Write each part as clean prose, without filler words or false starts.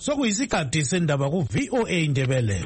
sokuyisikhathi sendaba ku VOA Indebele.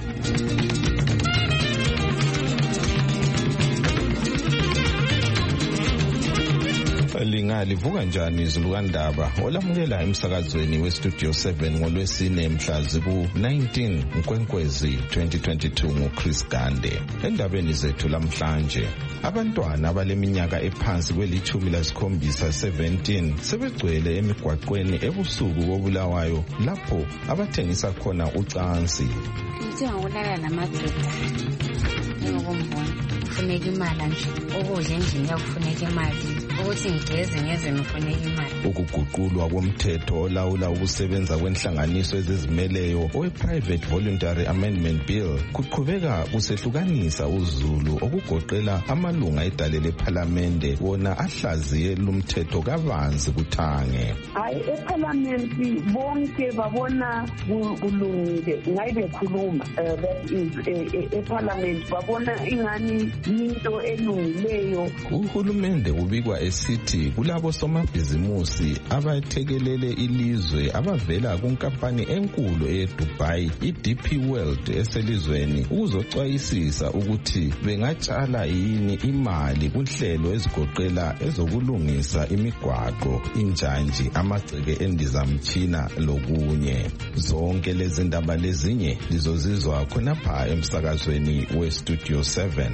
Lingalivuka njani izulu kandaba olamukela emsakazweni weStudio 7 ngolwesine mhla ziku-19 Nkwenkwezi 2022 nguChris Gande. Endabeni zethu lamhlanje, abantwana abaleminyaka ephansi kweli-17 sebegcwele emigwaqweni ebusuku koBulawayo lapho abathengisa khona ucansi. Njengokulala namadoda ngokumbona kufuneka imali nje, ukudla endlini kufuneka imali, ukuthi ngigeze ngifuneka imali. Ukuguqulwa komthetho olawula ukusebenza kwenhlanganiso ezizimeleyo owe-Private Voluntary Amendment Bill kuqhubeka kusehlukanisa uZulu okugoqela amalunga edale lephalamende wona ahlaziye lumthetho kabanzi kuthange. Hayi ephalamenti bonke babona kulungile ngayibe khuluma that is ephalamenti babona ingani into elungileyo. Uhulumende ubikwa esithi kulabo somabhizimusi abathekelele ilizwe abavela kunkampani enkulu eDubai iDP World eselizweni ukuzocwayisisa ukuthi bengatshala yini imali kunhlelo ezigoqela ezokulungisa imigwaqo, injanji, amagceke endizamtshina lokunye. Zonke lezi ndaba lezinye lizozizwa khonapha emsakazweni weStudio 7.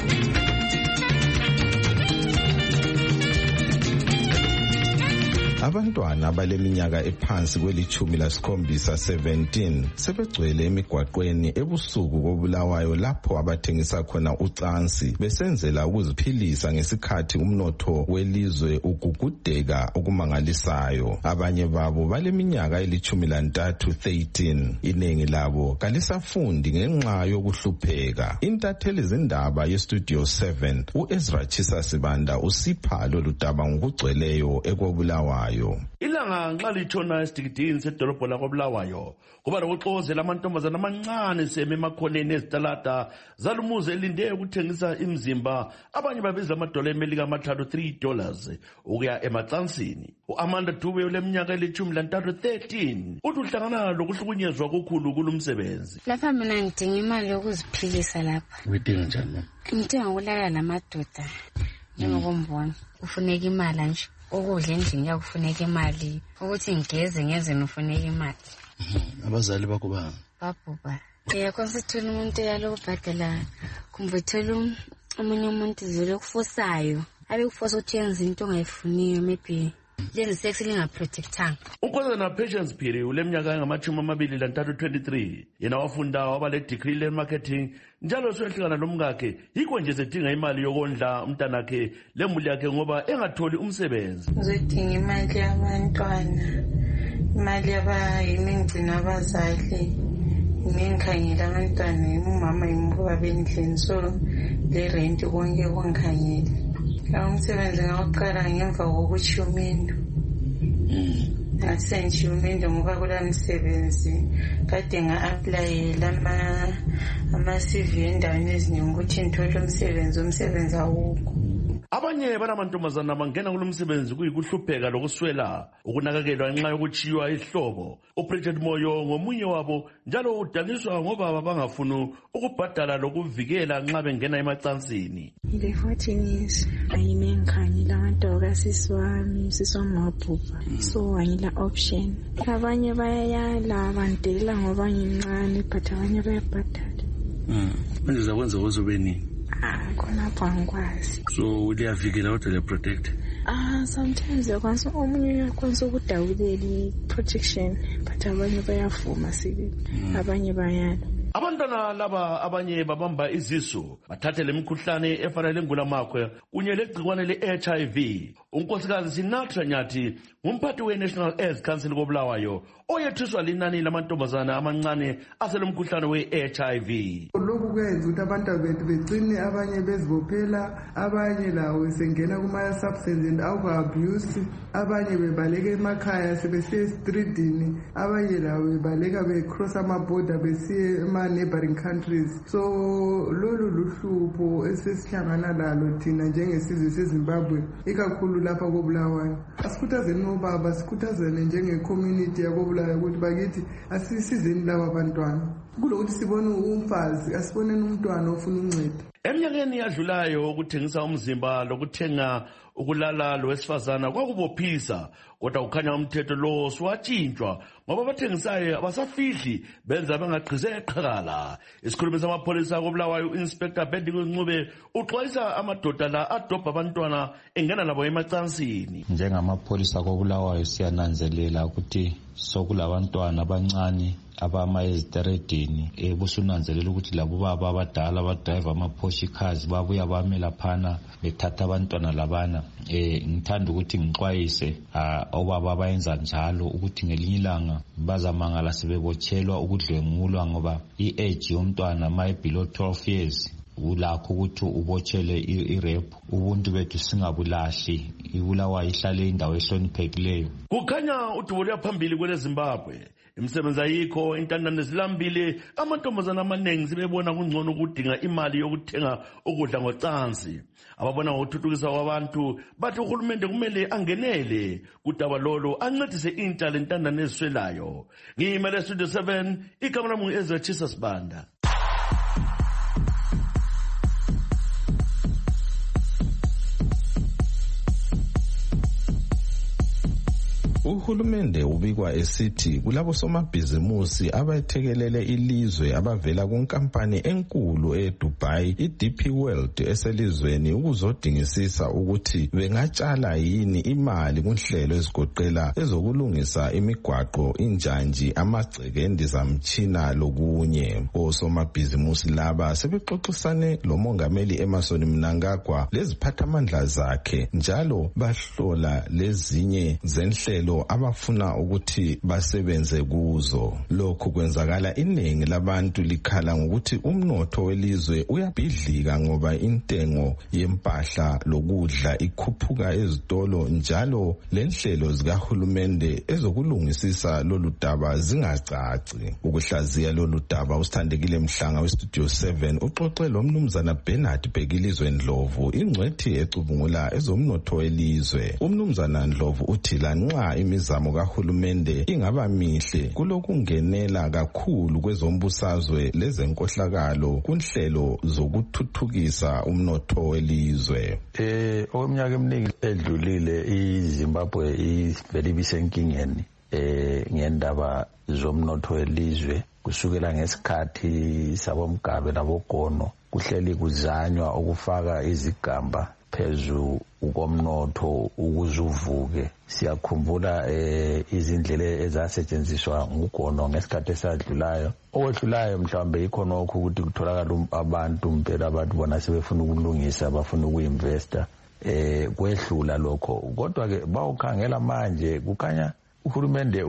Abantwana abaleminyaka ephansi kweli-17 sebegcwele emigwaqweni ebusuku koBulawayo lapho abathengisa khona ucansi besenzela ukuziphilisa ngesikhathi umnotho welizwe ugugudeka okumangalisayo. Abanye babo baleminyaka eli-13. Iningi labo kalisafundi ngenxa yokuhlupheka. Intatheli zindaba yeStudio 7 uEzra Chisasibanda usipha lolu daba ngokugcweleyo ekoBulawayo. Ilanga nxa litshona esidikidini sedolobho lakoBulawayo kuba lokuxozela amantombazana amancane seme emakhoneni ezitalada zalumuze elinde ukuthengisa imzimba abanye babiza amadola emelika amathathu $3 ukuya emacansini. uAmanda Dube oleminyaka eli-13 uthi uhlangana lokuhlukunyezwa okukhulu kulumsebenzi. Lapha mina ngidinga imali yokuziphilisa lapha. Udinga njani? Ngidinga ukulala namadoda njengokumbona kufuneka imali nje, ukudla endlini kufuneka imali, ukuthi ngigeze ngifuneka imali. Abazali bakho ba? Babhuba. Konsithola umuntu eyalobhadala kumvethela omunye umuntu izolo kufosayo. Abekufosa ukuthi yenze into ongayifuniyo maybe sex lingaprotectanga. Unkosana Patience Phiri uleminyaka engama-23 yena wafunda waba le-degree le-marketing njalo soyehlukana nomkakhe yikho nje sedinga imali yokondla umntanakhe lemuli yakhe ngoba engatholi umsebenzi. Ngizodinga imali yabantwana, imali yimingcina abazali, ngikhangela abantwana, umama imbuka bendlini, so le rent konke kongikhangela. Umsebenzi ngawuqala ngemva kokuthi umendo. Ngasenje umendo ngoba kula msebenzi kade nga-aplayela ama-CV endaweni eziningi ukuthi ngithole umsebenzi awukho. Abanye banamantombazana bangena kulomsebenzi kuyikuhlupheka lokuswela ukunakekelwa ngenxa yokuchiywa ihlobo. uBridget Moyo ngomunye wabo njalo udaniswa ngoba bangafuni ukubhadala lokuvikela nxa bengena emacansini. Ile 14 years ayinenkhanyela abantu kasiswami sisomabhubha, so ayila option. Abanye bayayala bandelela ngoba ngincane but abanye bayabhadala. Manje zakwenza wozobe nini? Khonapho angikwazi. So uyavikela kodwa le protect? Sometimes yakwanisa omunye uyakwanisa ukudawulela protection but abanye bayavuma sibe, abanye bayala. Abantwana laba abanye babamba izisu bathathe lemikhuhlane efana lengulamakhwe kunye legcikwane le-HIV. Unkosikazi Sinatra Nyathi ngumphathi we-National AIDS Council koBulawayo oyethiswa linani lamantombazana amancane aselomkhuhlane we-HIV. Lokhu kwenza ukuthi abantu bethu begcine abanye bezibophela, abanye lawo sengena kuma-substance and alcohol-abuse, abanye bebaleka emakhaya sebesiya esitridini, abanye lawo bebaleka becross amaborder besiye ema-neighboring countries. So lolu luhlupho esesihlangana lalo thina njengesizwe seZimbabwe, ikakhulu lapha koBulawayo. Asikhuthazeni obaba, sikhuthazene njenge-community yakoBulawayo ukuthi bakithi asisizeni laba bantwana. Kulokuthi sibone umfazi, asiboneni umntwana ofuna uncedo. Eminyakeni yadlulayo ukuthengisa umzimba lokuthenga ukulala lowesifazana kwakubophisa, kodwa kukhanya umthetho lo swatshintshwa ngoba abathengisayo abasafihli benza bengaqhize eqhakala. Isikhulumi samapholisa koBulawayo uInspector Bendigo Ncube uxwayisa amadoda la adobha abantwana engena labo emacansini. Njengamapholisa koBulawayo siyananzelela ukuthi sokulabantwana abancane abama eziteredini busunanzelela ukuthi labo baba abadala abadrive ama-Porsche cars babuya bame laphana bethatha abantwana labana. Ngithanda ukuthi ngixwayise obaba abayenza njalo ukuthi ngelinye ilanga bazamangala sebebotshelwa ukudlwengulwa ngoba i-age yomntwana below 12 years ulakho ukuthi ubotshele irep. Ubuntu bethu singabulahli, iBulawayo ihlale indawo ehloniphekileyo. Kukhanya uDubuya phambili kweleZimbabwe. Imisebenzi ayikho, intandane zilambile, amantombazana amaningi sebebona kungcono ukudinga imali yokuthenga ukudla ngocansi. Ababona ngokuthuthukisa kwabantu bathi uhulumende kumele angenele kudaba lolo ancedise intsha lentandane eziswelayo. Ngiyimele Studio 7, igama lami Ezra Jesus Banda. Uhulumende ubikwa esithi kulabo somabhizimusi abathekelele ilizwe abavela kunkampani enkulu eDubai iDP World eselizweni ukuzodingisisa ukuthi bengatshala yini imali kunhlelo ezigoqela ezokulungisa imigwaqo, injanji, amagceke endizamtshina lokunye. Osomabhizimusi laba sebexoxisane lomongameli Emmerson Mnangagwa leziphathamandla zakhe njalo bahlola lezinye zenhlelo abafuna ukuthi basebenze kuzo. Lokhu kwenzakala iningi labantu likhala ngokuthi umnotho welizwe uyabhidlika ngoba intengo yempahla lokudla ikhuphuka ezitolo njalo lenhlelo zikahulumende ezokulungisisa lolu daba zingacaci. Ukuhlaziya lolu daba usithandekile Mhlanga weStudio 7 uxoxe lo mnumzana Bernard Bhekilizwe Ndlovu, ingcwethi ecubungula ezomnotho welizwe. Umnumzana Ndlovu uthi lanxa imizamo kahulumende ingaba mihle kulokungenela kakhulu kwezombusazwe lezenkohlakalo kunhlelo zokuthuthukisa umnotho welizwe. Okweminyaka eminingi edlulile iZimbabwe ivele bisenkingeni ngendaba zomnotho welizwe kusukela ngesikhathi sabomgabe labogono kuhleli kuzanywa ukufaka izigamba phezu komnotho ukuze uvuke. Siyakhumbula izindlela ezasetshenziswa ngugono ngesikhathi esadlulayo. Okwedlulayo mhlawumbe ikhonokho ukuthi kutholakala abantu mpela abantu bona sebefuna ukulungisa bafuna ukuinvesta kwehlula lokho. Kodwa ke bawukhangela manje kukhanya uhulumende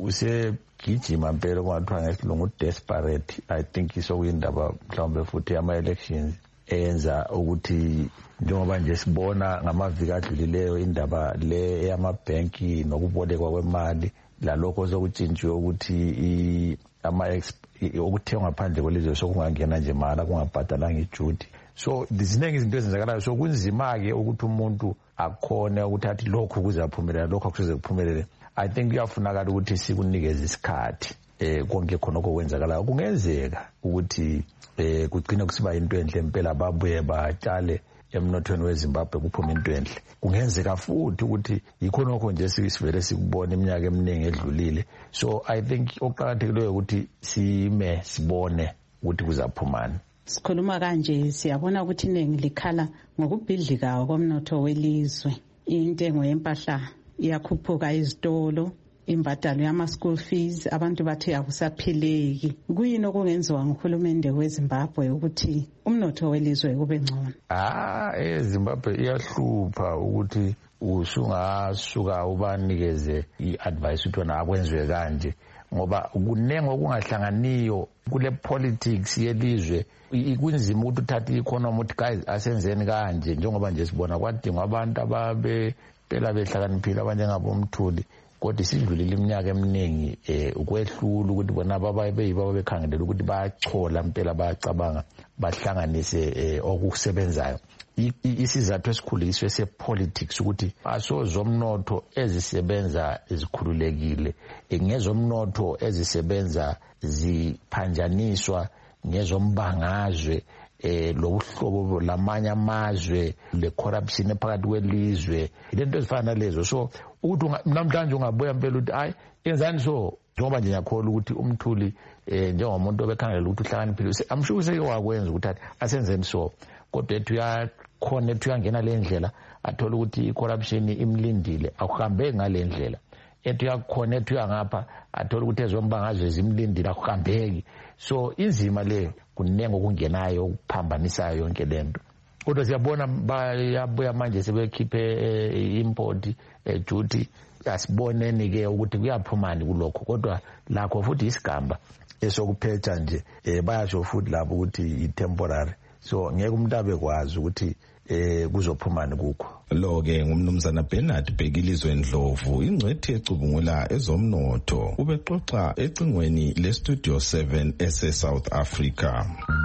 usegijima mpela kwathiwa ngesilungu desperate. I think isokuyindaba mhlawumbe futhi ama-elections enza ukuthi njengoba nje sibona ngamaviki adlulileyo indaba le eyamabhenki nokubolekwa kwemali lalokho sokutshintshiwe ukuthi okuthengwa ngaphandle kwelizwe sokungangena nje mara kungabhadalanga ijuti. So ziningi izinto ezenzakalayo, so kunzima-ke ukuthi umuntu akhone ukuthi athi lokhu kuzaphumelela lokhu akusoze kuphumelele. I think kuyafunakala ukuthi sikunikeze isikhathi konke khonokho kwenzakalayo. Kungenzeka ukuthi kugcine kusiba into enhle impela babuye batshale emnothweni weZimbabwe kuphume into enhle. Kungenzeka futhi ukuthi yikhonokho nje sivele sikubona iminyaka eminingi edlulile. So I think okuqakathekileyo ukuthi sibone ukuthi kuzaphumani. Sikhuluma kanje siyabona ukuthi iningi likhala ngokubhidlika komnotho welizwe. Intengo yempahla iyakhuphuka ezitolo, imbadalo yama-school fees, abantu bathi akusaphileki. Kuyini okungenziwa nguhulumende weZimbabwe ukuthi umnotho welizwe ube ngcono? eZimbabwe iyahlupha ukuthi usungasuka ubanikeze i-advice ukuthi wena akwenziwe kanje ngoba kunenge okungahlanganiyo kule politics yelizwe. Kunzima ukuthi uthathe i-economy uthi guys asenzeni kanje njengoba nje sibona kwadingwa abantu ababe phela behlakaniphile abanjengabomthuli kodwa isidlulile iminyaka eminingi ukwehlula ukuthi bona babeyibo bekhangelela ukuthi bayachola impela bayacabanga bahlanganise okusebenzayo. Isizathu esikhulu yiso sepolitics ukuthi asozomnotho ezisebenza ezikhululekile ngezomnotho ezisebenza ziphanjaniswa ngezombangazwe lobuhlobo lamanye amazwe le-corruption ephakathi kwelizwe lento ezifana nalezo. So ukuthi namhlanje ungabuya impela ukuthi hayi yenzani so njengoba nje ngiyakholwa ukuthi umthuli njengomuntu obekhangela ukuthi uhlakaniphile amshuku seke wakwenza ukuthi asenzeni so, kodwa ethu uyakhona ethu uyangena le ndlela athola ukuthi i-corruption imlindile akuhambeki ngale ndlela. Ethu uyakhona ethu uyangapha athola ukuthi ezombangazwe zimlindile akuhambeki. So inzima leyo kunengo okungenayo okuphambanisayo yonke lento. Kodwa siyabona bayabuya manje sebekhiphe import duty. Asiboneni ke ukuthi kuyaphumani kulokho, kodwa lakho futhi isigamba esokuphetha nje bayasho futhi lapho ukuthi i-temporary. So ngeke umuntu abekwazi ukuthi kuzophumani kukho. Lo-ke ngumnumzana Bernard Bhekilizwe Ndlovu, ingcwethi ecubungula ezomnotho, ubexoxa ecingweni le-Studio 7 ese-South Africa.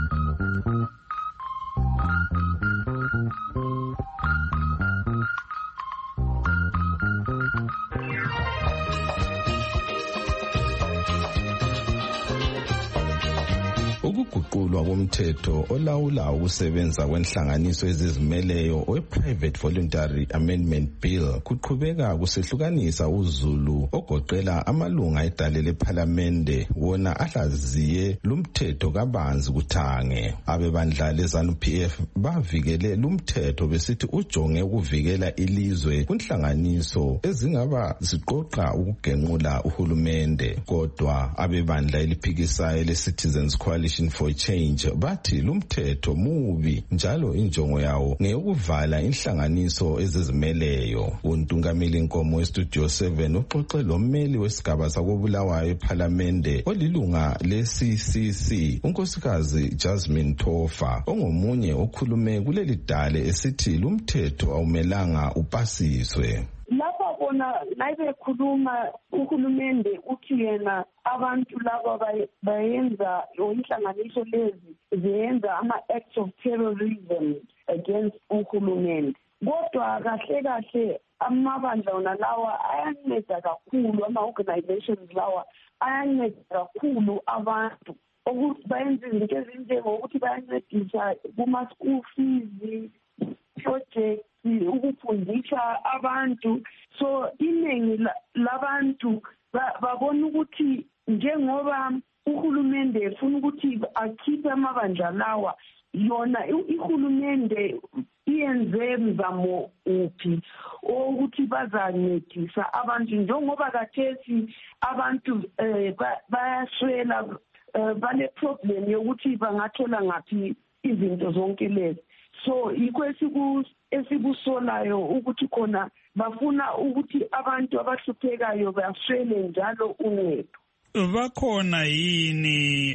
Ukuguqulwa komthetho olawula ukusebenza kwenhlanganiso ezizimeleyo we-Private Voluntary Amendment Bill kuqhubeka kusehlukanisa uZulu ogoqela amalunga edale lePhalamende wona ahlaziye lumthetho kabanzi kuthange. Abebandla leZANU-PF bavikele lumthetho besithi ujonge ukuvikela ilizwe kunhlanganiso ezingaba ziqoqa ukugenqula uhulumende. Kodwa abebandla eliphikisayo le-Citizens Coalition for Change bathi lumthetho mubi njalo injongo yawo ngeyokuvala inhlanganiso ezizimeleyo. Untungameli Nkomo weStudio 7 uxoxe lommeli wesigaba sakobulawayo ePhalamende olilunga le-CCC unkosikazi Jasmine Thofa ongomunye okhulume kuleli dale esithi lumthetho awumelanga upasiswe. Lapha bona nayibekhuluma uhulumende uthi yena abantu laba bayenza inhlanganiso lezi ziyenza ama-acts of terrorism against uhulumende. Kodwa kahle amabandla wona lawa ayanceda kakhulu, ama-organizations lawa ayanceda kakhulu abantu ukuthi bayenze izinto ezinjengokuthi bayancedisa kuma-school fees, project ukufundisha abantu. So iningi labantu babona ukuthi njengoba uhulumende efuna ukuthi akhiphe amabandla lawa, yona ihulumende iyenze mzamo uphi ukuthi bazancedisa abantu njengoba kathesi abantu bayaswela, bale problem yokuthi bangathola ngaphi izinto zonke lezi. So yikho esikusolayo ukuthi khona bafuna ukuthi abantu abahluphekayo baswele njalo uncedo. Bakhona yini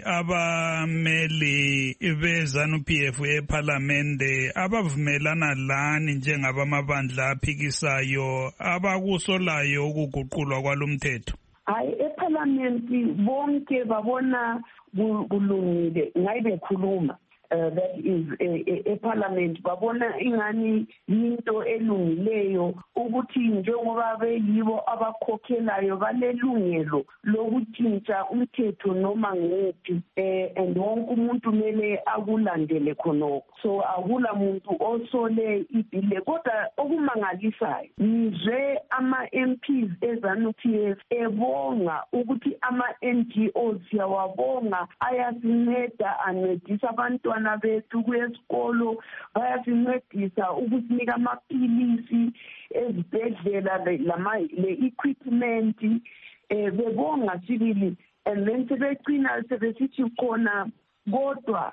abameli beZANU-PF ePhalamende abavumelana lani njengabamabandla aphikisayo abakusolayo ukuguqulwa kwalomthetho? Hayi, ePhalamende bonke babona kulungile ngayibekhuluma. That is eParliament babona ingani into elungileyo ukuthi njengoba beyibo abakhokhelayo balelungelo lokutshintsha umthetho noma nguphi, and wonke umuntu mele akulandele khonokho. So akula muntu osole ibhile. Kodwa okumangalisayo nizwe ama-MPs eZANU-PF ebonga ukuthi ama-NGOs yawabonga ayasinceda ancedisa abantwana bethu kwesikolo, bayasincedisa ukusinika amaphilisi ezibhedlela le-equipment, bebonga sibili. And then sebecina sebesithi khona kodwa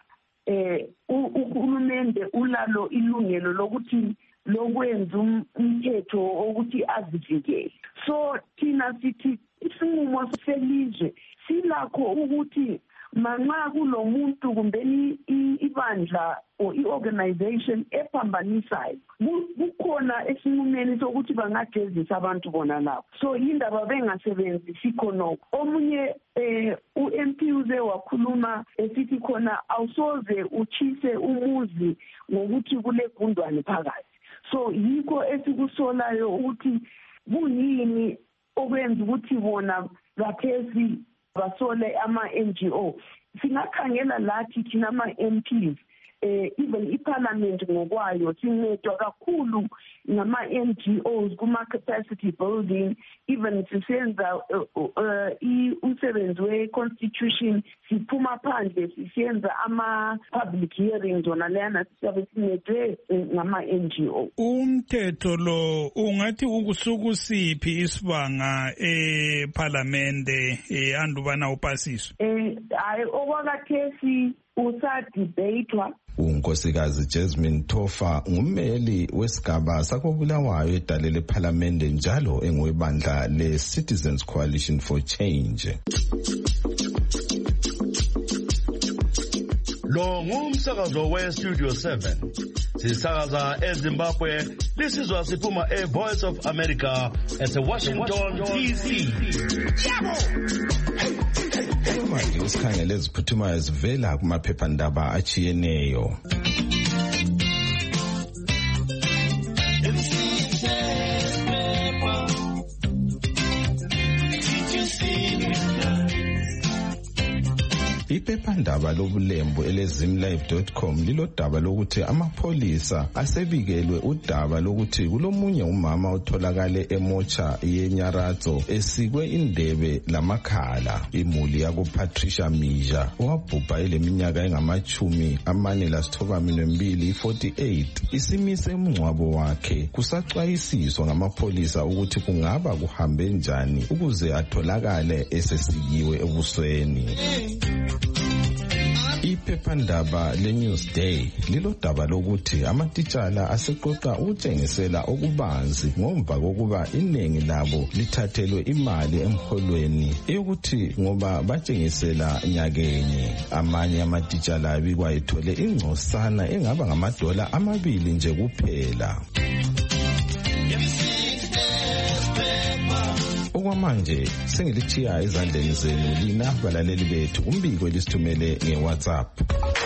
uhulumende ulalo ilungelo lokuthi lokwenza umthetho ukuthi azivikele. So thina sithi isinqumo selizwe silakho ukuthi manxa kulomuntu kumbeni ibandla or i-organization epambanisayo kukhona esinqumeni sokuthi bangagezisa abantu bona lapho. So indaba bengasebenzisi khonokho. Omunye u-MP uze wakhuluma esithi khona awusoze uchise umuzi ngokuthi kule gundwane phakathi. So yikho esikusolayo ukuthi kuyini okwenza ukuthi bona bathesi basole ama-NGO. Singakhangela lathi thina ama-MPs even iparliament ngokwayo sincedwa kakhulu ngama-NGOs kuma-capacity building, even sisenza umsebenzi we-constitution, siphuma phandle sisenza ama-public hearings wona leyana sisabe sincedwe ngama-NGO. Umthetho lo ungathi ukusukusiphi isibanga eparlamente andubana upasiswe? Hayi okwakathesi usadebeyithwa. uNkosikazi Jasmine Tofa ngummeli wesigaba sakobulawayo edale lephalamende njalo engowebandla le-Citizens Coalition for Change. Lo ngumsakazo we-Studio 7. Sisakaza eZimbabwe, lisizwa siphuma e-Voice of America ese-Washington, D.C. Manje usikhangele eziphuthumayo zivela kumaphephandaba achiyeneyo. Iphephandaba lobulembu elezimlive.com lilodaba lokuthi amapholisa asebikelwe udaba lokuthi kulomunye umama otholakale emocha yeNyaratho esikwe indebe lamakhala. Imuli yakuPatricia Mija owabhubha eleminyaka engama-42 48 isimise umngcwabo wakhe kusaxwayisiswa ngamapholisa ukuthi kungaba kuhambe njani ukuze atholakale esesikiwe ebusweni. Iphephandaba leNewsday lilodaba lokuthi amatitshala aseqoqa ukutshengisela okubanzi ngomva kokuba iningi labo lithathelwe imali emholweni eyokuthi ngoba batshengisela nyakenye. Amanye amatitshala abikwa ethole ingcosana engaba ngamadola $2 nje kuphela. Okwamanje sengilithiya ezandleni zenu lina balaleli bethu umbiko elisithumele ngeWhatsApp.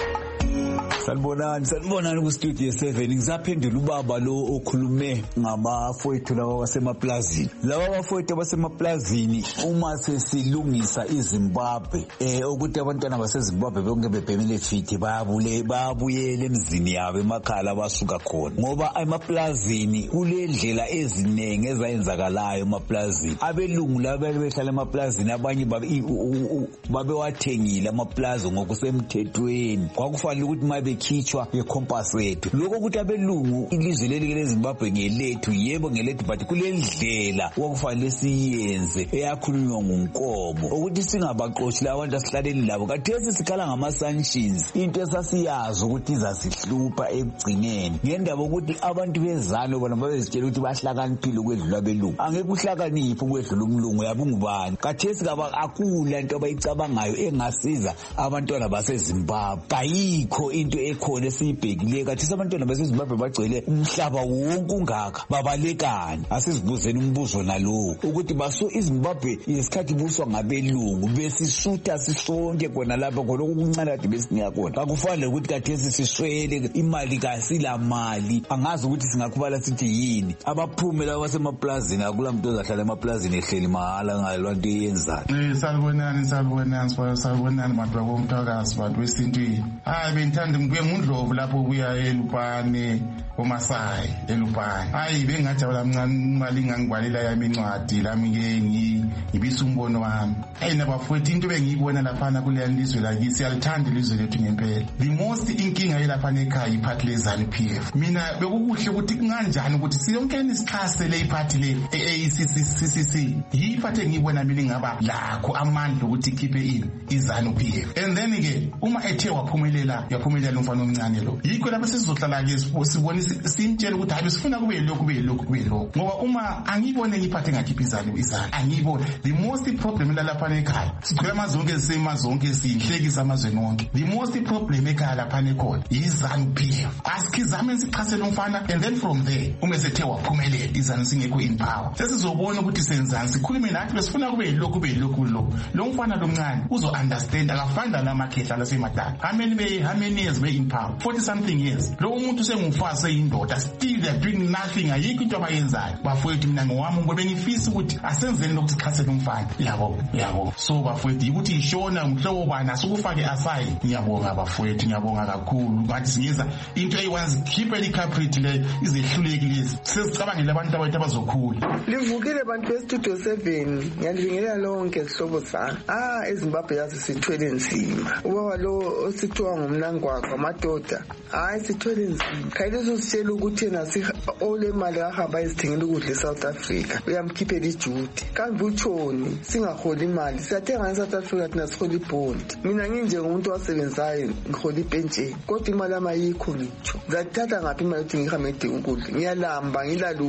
Sanibonani ku-Studio 7. Ngizaphendula ubaba lo okhulume ngabafowethu laba basemaplazini. Laba bafowethu basemaplazini uma sesilungisa iZimbabwe ukuthi abantwana baseZimbabwe bonke bebhemile fithi bayabuyela emzini yabo emakhaya basuka khona. Ngoba emaplazini kulendlela eziningi ezayenzakalayo emaplazini. Abelungu laba behlala emaplazini abanye babewathengile amaplaza ngokusemthethweni. Kwakufanele ukuthi mabekhitshwa yecompass yethu. Lokho ukuthi abelungu ilizwe leli leZimbabwe ngelethu, yebo ngelethu, but kulendlela okufanele siyenze eyakhulunywa nguNkomo ukuthi singabaxoshi labantu asihlaleni labo. Kathesi sikhala ngama-sanctions, into esasiyazi ukuthi izasihlupha ekugcineni ngendaba ukuthi abantu bezalo bona babezitshela ukuthi bahlakaniphile ukwedlula abelungu. Angeke uhlakaniphe ukwedlula umlungu, yabe ungubani? Kathesi akula into abayicabangayo engasiza abantwana baseZimbabwe. Ayikho into ekhona esiyibhekileyo. Kathesi abantwana baseZimbabwe bagcwele umhlaba wonke ungaka, babalekani. Asizibuzeni umbuzo nalowo ukuthi iZimbabwe yesikhathi buswa ngabelungu besisutha sisonke khona lapha khona okuncane kade besinika khona. Akufanele ukuthi kathesi siswele imali, kasila mali. Angazi ukuthi singakhubala sithi yini. Abaphume laba basemaplazini akula muntu ozahlala emaplazini ehleli mahala ngalwa into eyenzayo. Salibonani bantu bomthakazi bantu wesintwini. Bengithanda ngibuye ngundlovu lapho kuya eLupane koMasayi eLupane. Bengajabula mncane imali ngangibhalela yami incwadi lami ke ngibisa umbono wami. Nabafowethu into bengiyibona laphana kuleya lizwe lakini siyalithanda ilizwe lethu ngempela. The most inkinga yelaphana ekhaya iphathi leZANU-PF. Mina bekukuhle ukuthi kunganjani ukuthi siyonkeni isikhase le iphathi le ACCC yiphathe ngiyibona mina ngaba lakho amandla ukuthi ikhiphe iZANU-PF. And then ke uma ethe yaphumelela lo mfana omncane lo. Yikho lapho sizohlala ke sibone simtshela ukuthi hayi sifuna kube lokhu ngoba uma angibone ngiphathe ngakhipha izalo angibone the most problem lapha ekhaya sigcwele amazonke ezisemazonke sihlekisa amazweni onke. The most problem ekhaya lapha ekhona izanu pia asikhizame sichasele umfana and then from there uma sethe waphumelela izanu singekho in power sesizobona ukuthi senzani sikhulume nathi besifuna kube lokhu lo mfana lomncane uzo understand akafanda lamakhehla lasemadala how many years be in power 40 something years lo umuntu sengumfazi seyindoda still they are doing nothing ayikho into abayenzayo bafowethu mina ngowami ngoba bengifisa ukuthi asenzeni lokuthi sichasele umfana yabo so bafowethu ukuthi ishona umhlobo bani asukufake aside ngiyabonga bafowethu ngiyabonga kakhulu ngathi singeza into eyiwanzi khiphe licaprity le izehluleki lezi sesicabangela abantu abathi abazokhula livukile bantu bestudio 7 ngiyalibingelela lonke sihlobo sami eZimbabwe yazi sithwele nzima ubaba lo osithiwa ngumnangwakho amadoda hayi sithwele nzima khayelezo sitshela ukuthi yena ole mali ahamba ezithengela ukudla eSouth Africa uyamkhiphela ijuti kambe utshoni singaholi imali siyathenga eSouth Africa thina sihola ibond mina nginje umuntu wasebenzayo ngihola ipentsheni kodwa imali amayikho ngitsho ngizathatha ngaphi imali ukuthi ngihambe ngidinga ukudla ngiyalamba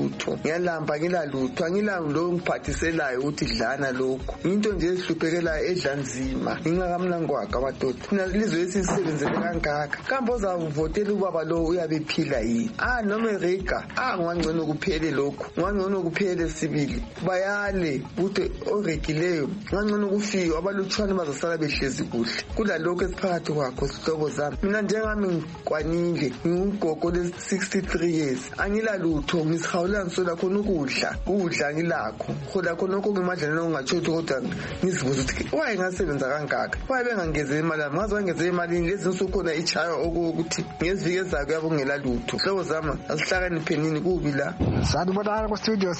ngilalutho angilalo ngiphathiselayo ukuthi dlana lokho into nje esihluphekelayo edlanzima ingakamnangwakho abadoda thina lizwe esisebenzele kangaka kambe uzavotela ubaba lo uyabe phila yini noma erega ngwangcono kuphele lokho ngwangcono kuphele sibili bayale ukuthi oregileyo ngwangcono kufika abalutshwana bazosala behlezi kuhle kulalokho esiphakathi kwakho sihlobo zami mina njengami ngikwanile ngigogo le 63 years angilalutho ngisihawula ngisola khona ukudla ngilakho khola khona lokho ngimadlana ongatshothi kodwa ngizibuza ukuthi why ngasebenza kangaka why bengangeze imali yami ngaze ngeze imali lezi nsukhona ichayo ukuthi ngezivike ezakho yabo ngelalutho hlobo zami asihlakaniphenini kubi la sanibona ku studio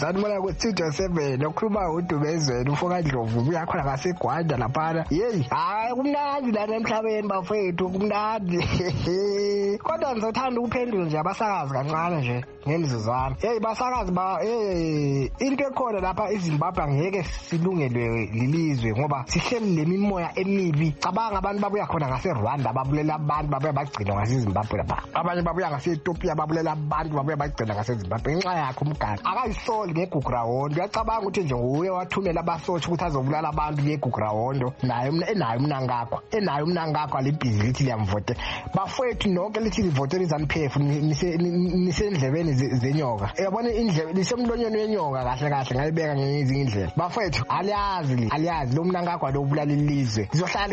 7 lokhuluma uDumezweni ufoka Dlovu uyakhona ngaseGwanda lapha hayi kumnandi la emhlabeni bafethu kumnandi kodwa ngizothanda ukuphendula nje abasakazi kancane nje ngemizuzwana basakazi into ekhona lapha eZimbabwe angeke silungelwe lilizwe ngoba sihleli lemimoya emibi cabanga abantu babuya khona ngaseRwanda babulela abantu babuya bagcina ngaseZimbabwe lapha abanye babuya ngaseEthiopia babulela abantu babuya bagcina ngaseZimbabwe ngenxa yakho umgadi akayisoli ngeGugrawondo uyacabanga ukuthi nje uye wathumela abasotsha ukuthi azobulala abantu ngeGugrawondo naye enayo umnangakho alibhizithi liyamvote bafowethu nonke lithi livotela iZANU-PF nisendlebeni zenyoka yabona indlebe lisemlonyeni wenyoka kahle ngayibeka ngezinye indlela bafowethu aliyazi lo mnangagwa lo bulala ilizwe lizohlala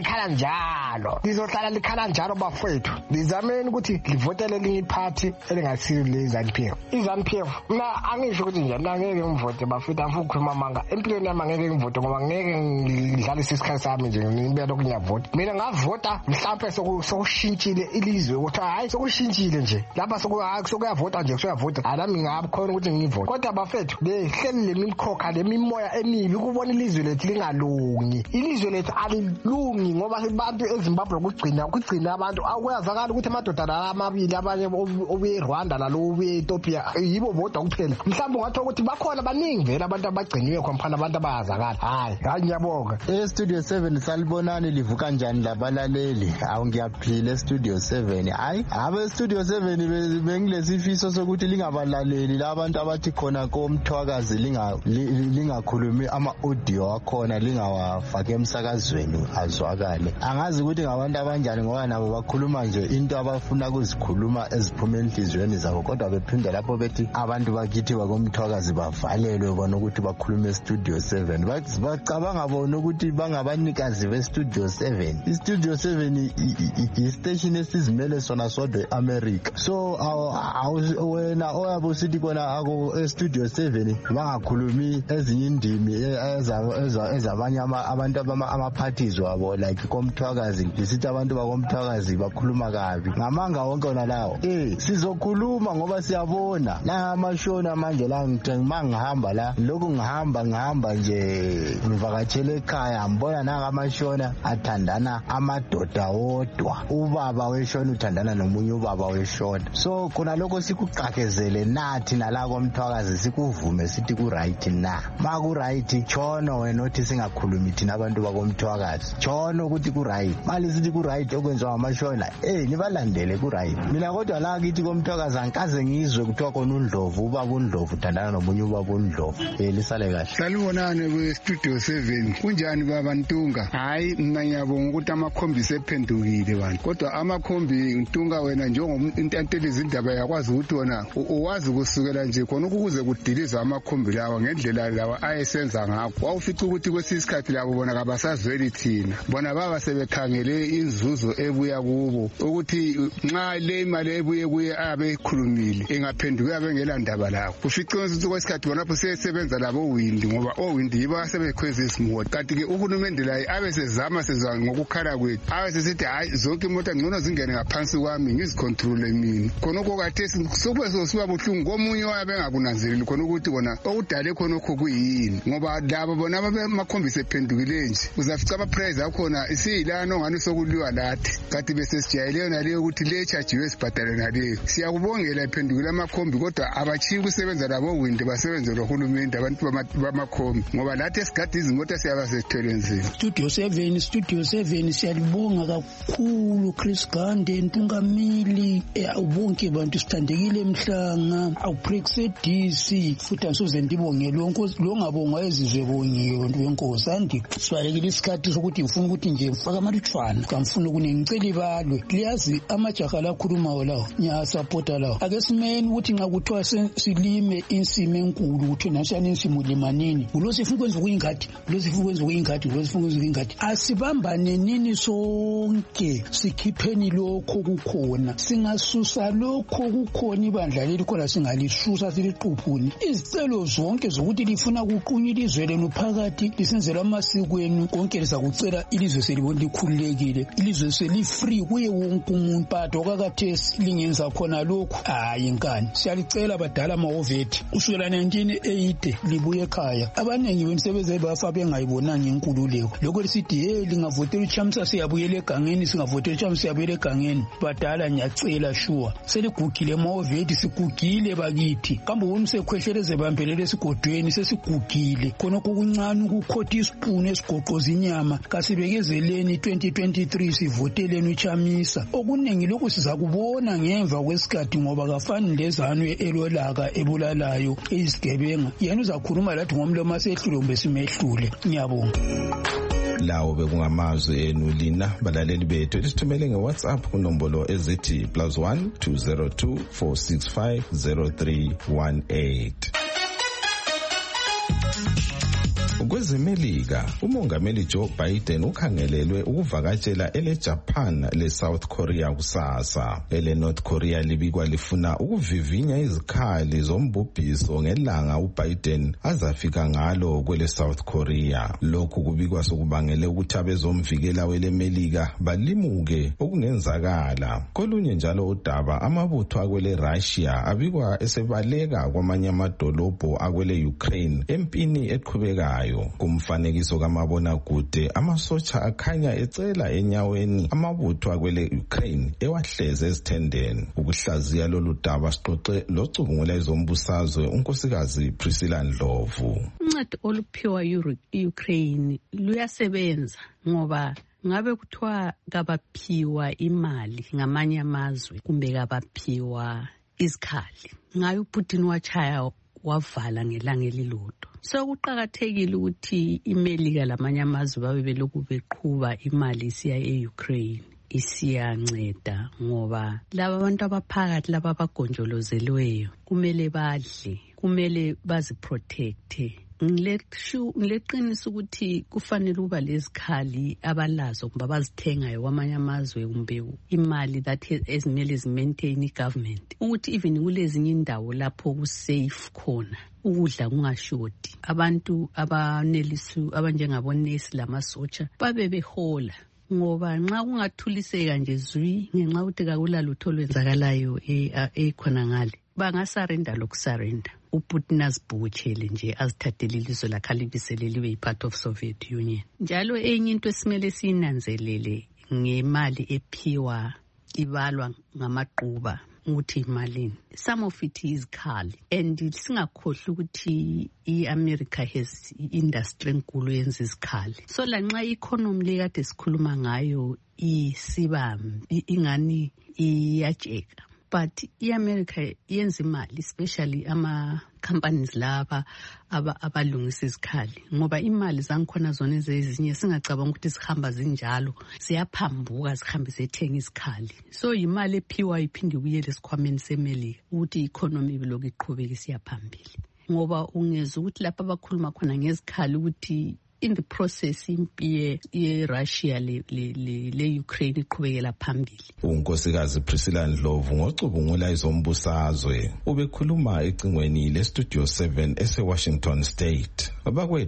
likhala njalo bafowethu lizameni ukuthi livotele linye party elingasilo leZANU-PF iZANU-PF mina angisho ukuthi nje ngeke ngivote bafowethu afukhuluma amanga empilweni yami ngeke ngivote ngoba ngeke ngidlale isikhathi sami nje ngibeka lokhu ngiyavota mina ngavota mhlawumbe sokushintshile ilizwe ukuthi hayi sokushintshile nje lapha sokuyavota nje sokuyavota nami ngakhona ukuthi ngivote kodwa bafethu lehleli lemikhokha lemimoya emibi kubona ilizwe lethu lingalungi ilizwe lethu alilungi ngoba abantu eZimbabwe kugcina abantu akuyazakala ukuthi amadoda la amabili abanye obuye eRwanda lalo obuye eEthiopia yibo bodwa kuphela mhlawumbe ungathola ukuthi bakhona baningi vele abantu abagciniwe khona abantu abayazakala hayi ngiyabonga eStudio 7 salibonani livuka kanjani labalaleli ngiyaphila eStudio 7 hayi Studio 7 bengilesifiso sokuthi lingabalaleli labantu abathi khona komthwakazi lingakhulumi ama-audio akhona lingawafake emsakazweni azwakale angazi ukuthi ngabantu abanjani ngoba nabo bakhuluma nje into abafuna ukuzikhuluma eziphuma enhliziyweni zabo kodwa bephinde lapho bethi abantu bakithi bakomthwakazi bavalelwe bona ukuthi bakhulume eStudio 7 bacabanga bona ukuthi bangabanikazi beStudio 7 iStudio 7 i-station esizimele sona sodwa eAmerica so wena oyabe usithi kona ako eStudio 7 bangakhulumi ezinye indimi ezabanye abantu ama-parties wabo like komthwakazi lisithi abantu bakomthwakazi bakhuluma kabi ngamanga wonke wona lawo sizokhuluma ngoba siyabona la amashona manje la ngihamba la lokhu ngihamba nje ngivakatshele ekhaya ngibona nanga amashona athandana amadoda wodwa ubaba weshona uthandana nomunye ubaba weshona. So khona lokho sikuqakezele nathi nala koMthwakazi sikuvume sithi ku right na. Ma ku right chono wena othi singakhulumi thina abantu bakoMthwakazi. Chono ukuthi ku right. Mali sithi ku right okwenziwa amashona. Nibalandele ku right. Mina kodwa la kithi koMthwakazi angikaze ngizwe kuthiwa khona uNdlovu ubaba uNdlovu uthandana nomunye ubaba uNdlovu. Lisale kahle. Salibonane we Studio 7. Kunjani baba Ntunga? Hayi mina ngiyabonga ukuthi amakhombi sephendukile bantu. Kodwa amakhombi Ntunga wena njengomntanteli izindaba yakwazi ukuthi wona uwazi kusukela nje khona ukuze kudilizwe amakhombi lawa ngendlela lawa ayesenza ngakho. Wawufica ukuthi kwesisikhathi labo bona kabasazweli thina. Bona baba sebekhangele inzuzo ebuya kubo ukuthi nxa le imali ebuye kuye abekhulumile engaphenduka bengela ndaba lawo. Ufica ukuthi kwesikhathi bona lapho sebenza labo Windi ngoba oWindi yibo asebekhweza isimoti. Kanti ke uhulumende la abesezama sezwa ngokukhala kwethu. Abesesithi hayi zonke imoto ngcono zingene ngaphansi kwami ngizicontrol mina. Khona okukhathesi sokubeso siba buhlungu komunye wabengakunanzeleli khona ukuthi bona okudale khona okho kuyini. Ngoba labo bona abamakhombise ephendukile nje. Uzafica ama price akhona isiyilana ongani sokuliwa lathi. Kanti bese sijayeleyo naleyo ukuthi le charge wesibhadala naleyo. Siyakubongela ephendukile amakhombi kodwa abachiyi kusebenza labo Windi basebenzalohulumende abantu bamakhombi ngoba lathi esigadi izimoto siyaba sesithwele nzima. Studio 7 siyalibonga kakhulu Chris Gande Ntungamili ubonke abantu sithandekile emhlanga awuprexedisi futhi asoze ndibonge lo ngabonga ezizwe bongiwe abantu benkosi andi sibalekile isikhathi sokuthi ngifuna ukuthi nje mfaka amalutshwana kamfuna kunengicela ibalwe liyazi amajaha lakhuluma lawo nyasapota lawo ake simeni ukuthi nxa kuthiwa silime insimi enkulu ukuthi nasiyani insimi limanini ulosifuna ukwenza kuyingadi asibambane nini sonke sikhipheni lokho kukhona singasusa lokho kukhona ibandla leli khona singalisusa siliquphuni izicelo zonke zokuthi lifuna kuqunywa ilizwe lenu phakathi lisenzela amasikweni konke lizakucela ilizwe selibona likhululekile ilizwe selifree kuye wonke umuntu but okakathesi lingenza khona lokho hayi nkani siyalicela badala amahovethi kusukela 1980 libuye ekhaya abanengi bemsebenzi bafa bengayibonanga inkululeko lokho lisithi lingavotela uChamsa siyabuyela egangeni singavotela uChamsa siyabuyela egangeni badala ngiyacela sure seligugile amahovethi sigugile bakithi kambe wona sekhwehleleze bambelele esigodweni sesigugile khona kokuncane ukukhotha isipunu esigoqoza inyama kasibekezeleni 2023 sivoteleni uChamisa okunengi lokho sizakubona ngemva kwesikhathi ngoba kafani lezanu elolaka ebulalayo izigebenga yena uzakhuluma lathi ngomlomo asehlulombe simehlule ngiyabonga. Lawo bekungamazwi enu lina balaleli bethu esithumele ngeWhatsApp kunombolo ezithi +1 202 465 0318. Kwezemelika umongameli Joe Biden ukhangelelwe ukuvakatshela eleJapan leSouth Korea kusasa. North Korea libikwa lifuna ukuvivinya izikhali zombubhiso ngelanga uBiden azafika ngalo kwele South Korea. Lokhu kubikwa sokubangele ukuthi abezomvikela welemelika balimuke okungenzakala. Kolunye njalo udaba amabutho akwele Russia abikwa esebaleka kwamanye amadolobho akwele Ukraine empini eqhubekayo. Kumfanekiso kamabona kude amasotsha akhanya ecela enyaweni amabutho akwele Ukraine ewahleze ezithendeni. Ukuhlaziya lolu daba siqoxe locubungula ezombusazwe unkosikazi Priscilla Ndlovu. Uncedo oluphiwa Ukraine luyasebenza ngoba ngabe kuthiwa kabaphiwa imali ngamanye amazwe kumbe kabaphiwa izikhali ngayo uPutin wachaya wavala ngelanga elilodwa. So kuqakathekile ukuthi iMelika lamanye amazwe babe belokhu beqhuba imali isiya eUkraine isiyanceda ngoba laba abantu abaphakathi laba abagonjolozelweyo kumele badle kumele baziprotecte. Ngileqinisa ukuthi kufanele uba lezikhali abalazo kumbe abazithengayo kwamanye amazwe kumbe imali that ezimele zimaintain igovernment ukuthi even kulezinye indawo lapho kusafe khona ukudla kungashoti abantu abanelisu abanjengabonesi lamasotsha babe behola ngoba nxa kungathuliseka nje zwi ngenxa ukuthi kakulalutho lwenzakalayo ekhona ngale bangasarenda lokusarenda uPutin azibhukuthele nje azithathele ilizwe lakhe alibisele libe yi-part of Soviet Union. Njalo enye into esimele siyinanzelele ngemali ephiwa ibalwa ngamaquba ukuthi imalini. Some of it is khali, and singakhohlwa ukuthi i-America has industry enkulu yenza izikhali. So lanxa i-economy le kade sikhuluma ngayo isibambi ingani iyajeka, but i-America yenza imali, especially ama-companies laba abalungisa izikhali, ngoba imali zangikhona zona ezinye singacabanga ukuthi zihamba zinjalo, ziyaphambuka zihambe zethenga izikhali. So imali ephiwa iphinde ibuyele esikhwameni semelika ukuthi i-economy bilokhu iqhubeka isiya phambili, ngoba ungeza ukuthi lapha abakhuluma khona ngezikhali ukuthi in the process impi ye-Russia le-Ukraine iqhubekela phambili. uNkosikazi Priscilla Ndlovu ngocubungula izombusazwe ubekhuluma ecingweni le Studio 7 ese-Washington State.